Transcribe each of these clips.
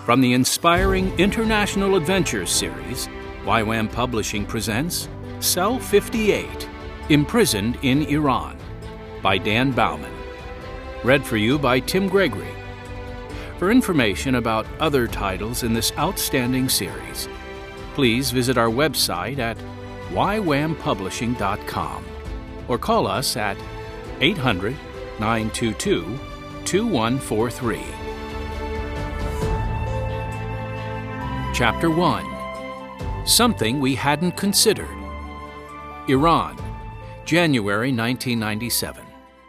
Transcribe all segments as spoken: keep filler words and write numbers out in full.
From the inspiring International Adventures series, Y WAM Publishing presents Cell fifty-eight, Imprisoned in Iran, by Dan Bauman. Read for you by Tim Gregory. For information about other titles in this outstanding series, please visit our website at y wam publishing dot com or call us at eight hundred, nine two two, two one four three. Chapter one. Something We Hadn't Considered. Iran, January nineteen ninety-seven.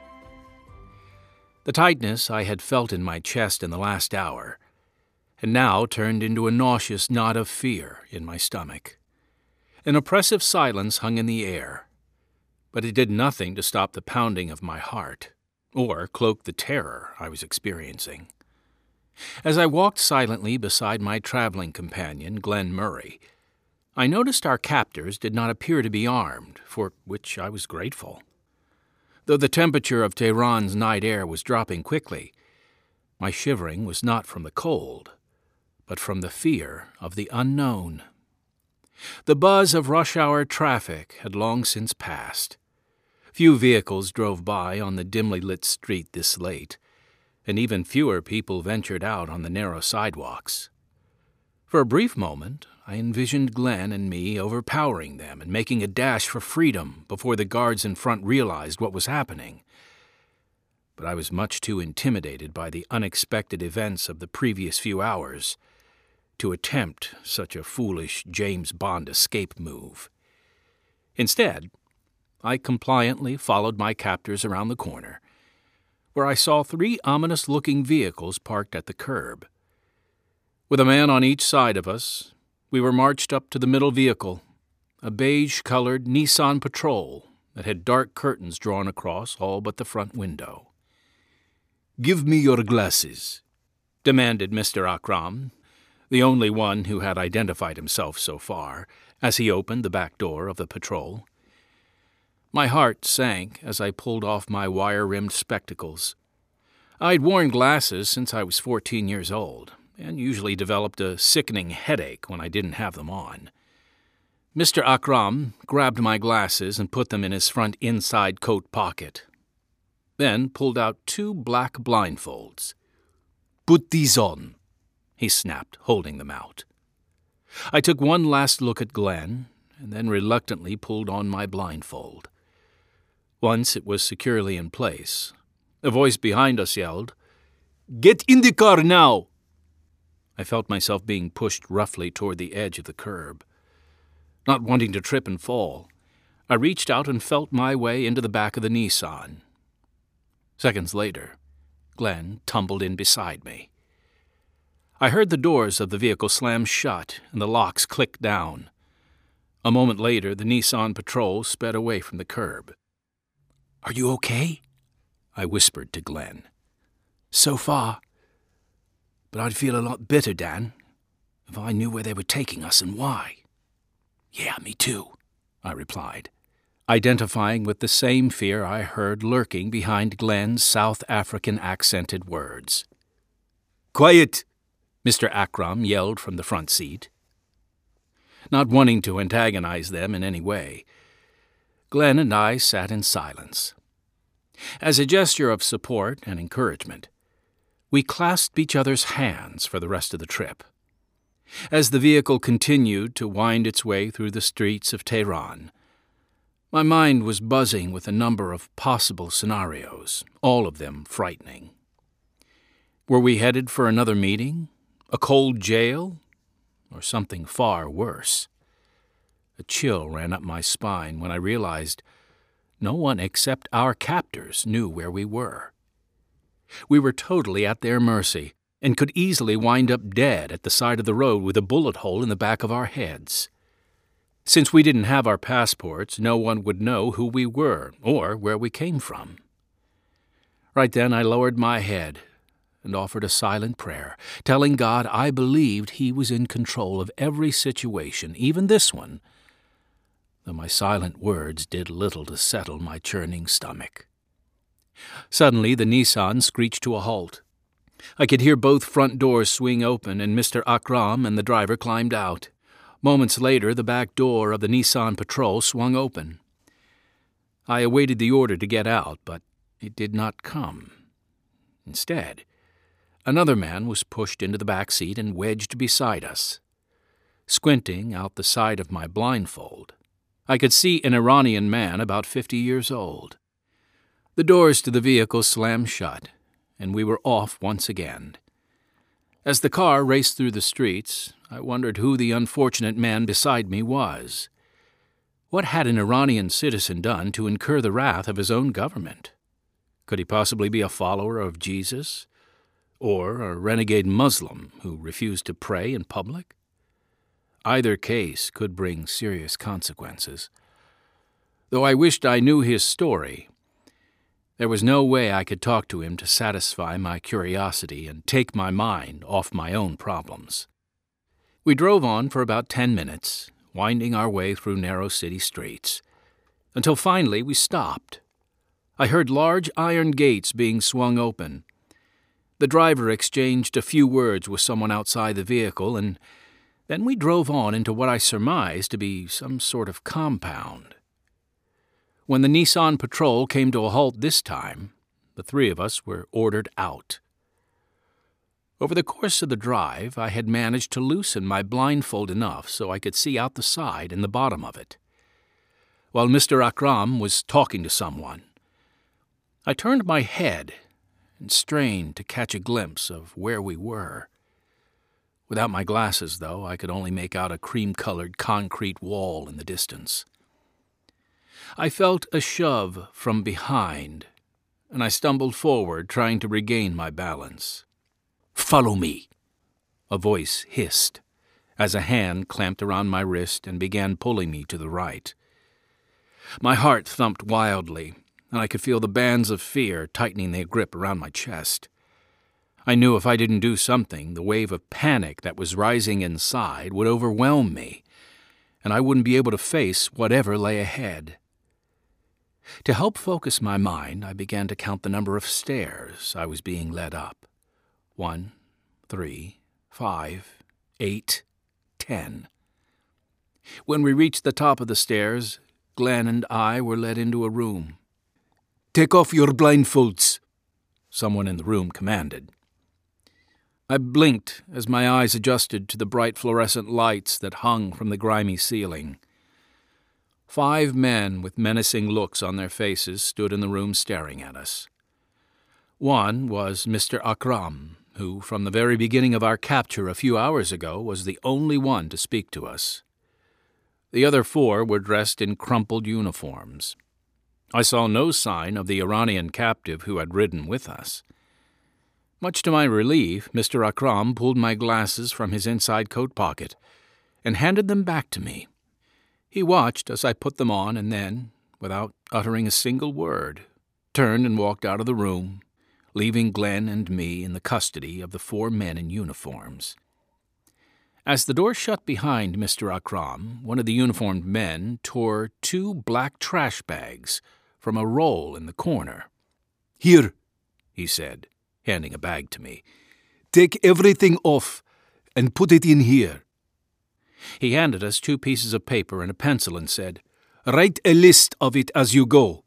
The tightness I had felt in my chest in the last hour had now turned into a nauseous knot of fear in my stomach. An oppressive silence hung in the air, but it did nothing to stop the pounding of my heart or cloak the terror I was experiencing. As I walked silently beside my traveling companion, Glenn Murray, I noticed our captors did not appear to be armed, for which I was grateful. Though the temperature of Tehran's night air was dropping quickly, my shivering was not from the cold, but from the fear of the unknown. The buzz of rush-hour traffic had long since passed. Few vehicles drove by on the dimly lit street this late, and even fewer people ventured out on the narrow sidewalks. For a brief moment, I envisioned Glenn and me overpowering them and making a dash for freedom before the guards in front realized what was happening. But I was much too intimidated by the unexpected events of the previous few hours to attempt such a foolish James Bond escape move. Instead, I compliantly followed my captors around the corner, where I saw three ominous-looking vehicles parked at the curb. With a man on each side of us, we were marched up to the middle vehicle, a beige-colored Nissan Patrol that had dark curtains drawn across all but the front window. "Give me your glasses," demanded Mister Akram, the only one who had identified himself so far, as he opened the back door of the Patrol. My heart sank as I pulled off my wire-rimmed spectacles. I'd worn glasses since I was fourteen years old, and usually developed a sickening headache when I didn't have them on. Mister Akram grabbed my glasses and put them in his front inside coat pocket, then pulled out two black blindfolds. "Put these on," he snapped, holding them out. I took one last look at Glenn, and then reluctantly pulled on my blindfold. Once it was securely in place, a voice behind us yelled, "Get in the car now!" I felt myself being pushed roughly toward the edge of the curb. Not wanting to trip and fall, I reached out and felt my way into the back of the Nissan. Seconds later, Glenn tumbled in beside me. I heard the doors of the vehicle slam shut and the locks click down. A moment later, the Nissan Patrol sped away from the curb. "Are you okay?" I whispered to Glenn. "So far. But I'd feel a lot better, Dan, if I knew where they were taking us and why." "Yeah, me too," I replied, identifying with the same fear I heard lurking behind Glenn's South African accented words. "Quiet!" Mister Akram yelled from the front seat. Not wanting to antagonize them in any way, Glenn and I sat in silence. As a gesture of support and encouragement, we clasped each other's hands for the rest of the trip. As the vehicle continued to wind its way through the streets of Tehran, my mind was buzzing with a number of possible scenarios, all of them frightening. Were we headed for another meeting, a cold jail, or something far worse? A chill ran up my spine when I realized no one except our captors knew where we were. We were totally at their mercy and could easily wind up dead at the side of the road with a bullet hole in the back of our heads. Since we didn't have our passports, no one would know who we were or where we came from. Right then I lowered my head and offered a silent prayer, telling God I believed He was in control of every situation, even this one, though my silent words did little to settle my churning stomach. Suddenly the Nissan screeched to a halt. I could hear both front doors swing open, and Mister Akram and the driver climbed out. Moments later, the back door of the Nissan Patrol swung open. I awaited the order to get out, but it did not come. Instead, another man was pushed into the back seat and wedged beside us. Squinting out the side of my blindfold, I could see an Iranian man about fifty years old. The doors to the vehicle slammed shut, and we were off once again. As the car raced through the streets, I wondered who the unfortunate man beside me was. What had an Iranian citizen done to incur the wrath of his own government? Could he possibly be a follower of Jesus? Or a renegade Muslim who refused to pray in public? Either case could bring serious consequences. Though I wished I knew his story, there was no way I could talk to him to satisfy my curiosity and take my mind off my own problems. We drove on for about ten minutes, winding our way through narrow city streets, until finally we stopped. I heard large iron gates being swung open. The driver exchanged a few words with someone outside the vehicle, and then we drove on into what I surmised to be some sort of compound. When the Nissan Patrol came to a halt this time, the three of us were ordered out. Over the course of the drive, I had managed to loosen my blindfold enough so I could see out the side and the bottom of it. While Mister Akram was talking to someone, I turned my head and strained to catch a glimpse of where we were. Without my glasses, though, I could only make out a cream-colored concrete wall in the distance. I felt a shove from behind, and I stumbled forward, trying to regain my balance. "Follow me," a voice hissed, as a hand clamped around my wrist and began pulling me to the right. My heart thumped wildly, and I could feel the bands of fear tightening their grip around my chest. I knew if I didn't do something, the wave of panic that was rising inside would overwhelm me, and I wouldn't be able to face whatever lay ahead. To help focus my mind, I began to count the number of stairs I was being led up. One, three, five, eight, ten. When we reached the top of the stairs, Glenn and I were led into a room. "Take off your blindfolds," someone in the room commanded. I blinked as my eyes adjusted to the bright fluorescent lights that hung from the grimy ceiling. Five men with menacing looks on their faces stood in the room staring at us. One was Mister Akram, who, from the very beginning of our capture a few hours ago, was the only one to speak to us. The other four were dressed in crumpled uniforms. I saw no sign of the Iranian captive who had ridden with us. Much to my relief, Mister Akram pulled my glasses from his inside coat pocket and handed them back to me. He watched as I put them on and then, without uttering a single word, turned and walked out of the room, leaving Glenn and me in the custody of the four men in uniforms. As the door shut behind Mister Akram, one of the uniformed men tore two black trash bags from a roll in the corner. "Here," he said, handing a bag to me. "Take everything off and put it in here." He handed us two pieces of paper and a pencil and said, "Write a list of it as you go."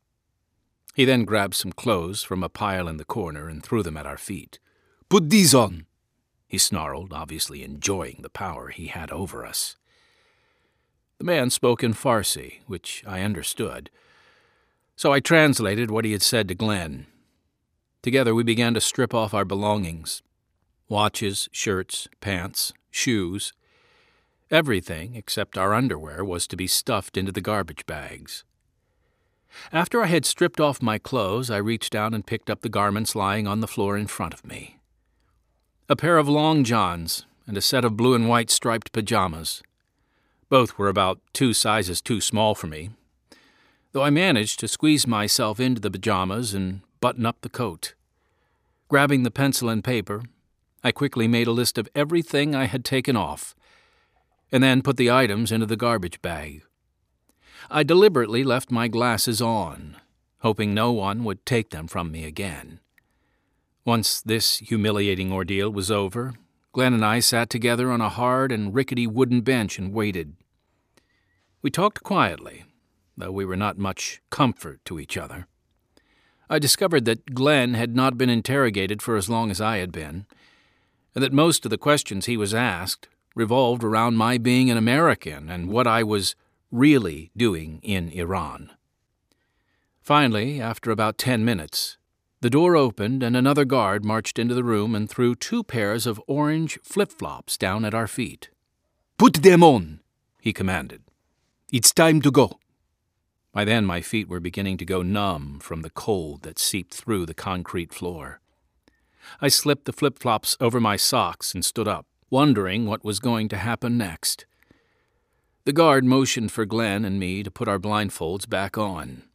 He then grabbed some clothes from a pile in the corner and threw them at our feet. "Put these on," he snarled, obviously enjoying the power he had over us. The man spoke in Farsi, which I understood, so I translated what he had said to Glenn. Together we began to strip off our belongings. Watches, shirts, pants, shoes. Everything, except our underwear, was to be stuffed into the garbage bags. After I had stripped off my clothes, I reached down and picked up the garments lying on the floor in front of me. A pair of long johns and a set of blue and white striped pajamas. Both were about two sizes too small for me, though I managed to squeeze myself into the pajamas and button up the coat. Grabbing the pencil and paper, I quickly made a list of everything I had taken off, and then put the items into the garbage bag. I deliberately left my glasses on, hoping no one would take them from me again. Once this humiliating ordeal was over, Glenn and I sat together on a hard and rickety wooden bench and waited. We talked quietly, though we were not much comfort to each other. I discovered that Glenn had not been interrogated for as long as I had been, and that most of the questions he was asked revolved around my being an American and what I was really doing in Iran. Finally, after about ten minutes, the door opened and another guard marched into the room and threw two pairs of orange flip-flops down at our feet. "Put them on," he commanded. "It's time to go." By then my feet were beginning to go numb from the cold that seeped through the concrete floor. I slipped the flip-flops over my socks and stood up, wondering what was going to happen next. The guard motioned for Glenn and me to put our blindfolds back on.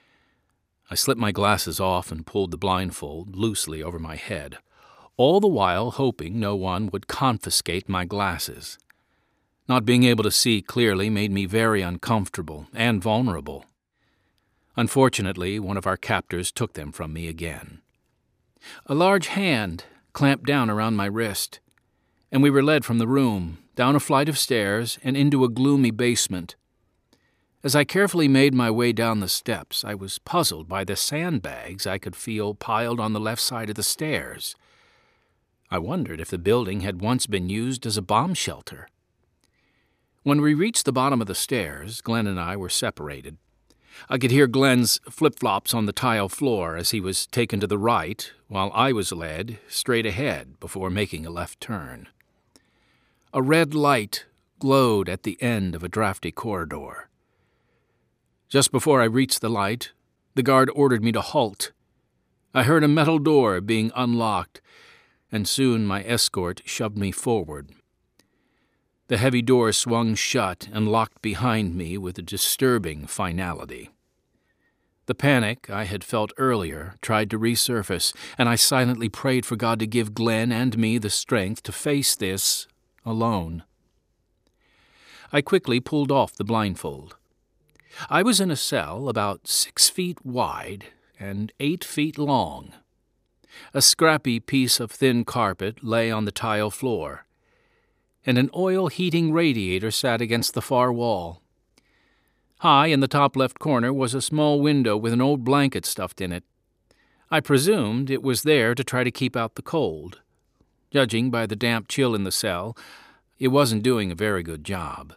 I slipped my glasses off and pulled the blindfold loosely over my head, all the while hoping no one would confiscate my glasses. Not being able to see clearly made me very uncomfortable and vulnerable. Unfortunately, one of our captors took them from me again. A large hand clamped down around my wrist, and we were led from the room, down a flight of stairs, and into a gloomy basement. As I carefully made my way down the steps, I was puzzled by the sandbags I could feel piled on the left side of the stairs. I wondered if the building had once been used as a bomb shelter. When we reached the bottom of the stairs, Glenn and I were separated. I could hear Glenn's flip-flops on the tile floor as he was taken to the right, while I was led straight ahead before making a left turn. A red light glowed at the end of a drafty corridor. Just before I reached the light, the guard ordered me to halt. I heard a metal door being unlocked, and soon my escort shoved me forward. The heavy door swung shut and locked behind me with a disturbing finality. The panic I had felt earlier tried to resurface, and I silently prayed for God to give Glenn and me the strength to face this alone. I quickly pulled off the blindfold. I was in a cell about six feet wide and eight feet long. A scrappy piece of thin carpet lay on the tile floor, and an oil-heating radiator sat against the far wall. High in the top left corner was a small window with an old blanket stuffed in it. I presumed it was there to try to keep out the cold. Judging by the damp chill in the cell, it wasn't doing a very good job.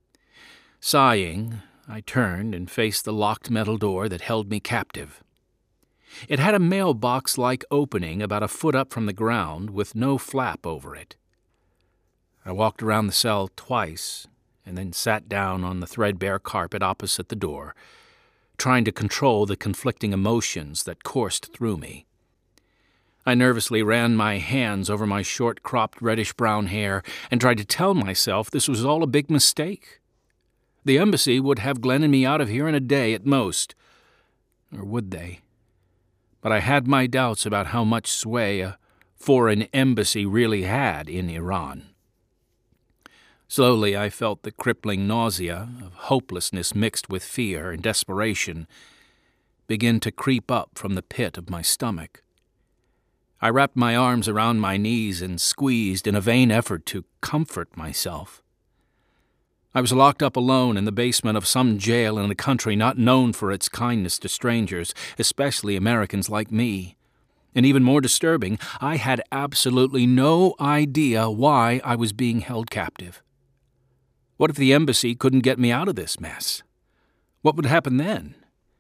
Sighing, I turned and faced the locked metal door that held me captive. It had a mailbox-like opening about a foot up from the ground with no flap over it. I walked around the cell twice and then sat down on the threadbare carpet opposite the door, trying to control the conflicting emotions that coursed through me. I nervously ran my hands over my short-cropped reddish-brown hair and tried to tell myself this was all a big mistake. The embassy would have Glenn and me out of here in a day at most. Or would they? But I had my doubts about how much sway a foreign embassy really had in Iran. Slowly I felt the crippling nausea of hopelessness mixed with fear and desperation begin to creep up from the pit of my stomach. I wrapped my arms around my knees and squeezed in a vain effort to comfort myself. I was locked up alone in the basement of some jail in a country not known for its kindness to strangers, especially Americans like me. And even more disturbing, I had absolutely no idea why I was being held captive. What if the embassy couldn't get me out of this mess? What would happen then?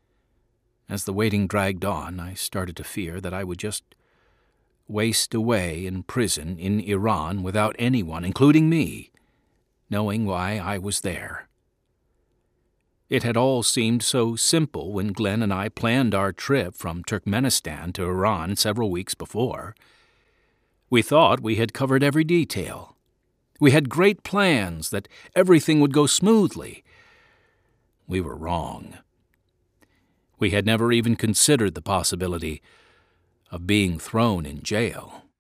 As the waiting dragged on, I started to fear that I would just waste away in prison in Iran without anyone, including me, knowing why I was there. It had all seemed so simple when Glenn and I planned our trip from Turkmenistan to Iran several weeks before. We thought we had covered every detail. We had great plans that everything would go smoothly. We were wrong. We had never even considered the possibility of being thrown in jail.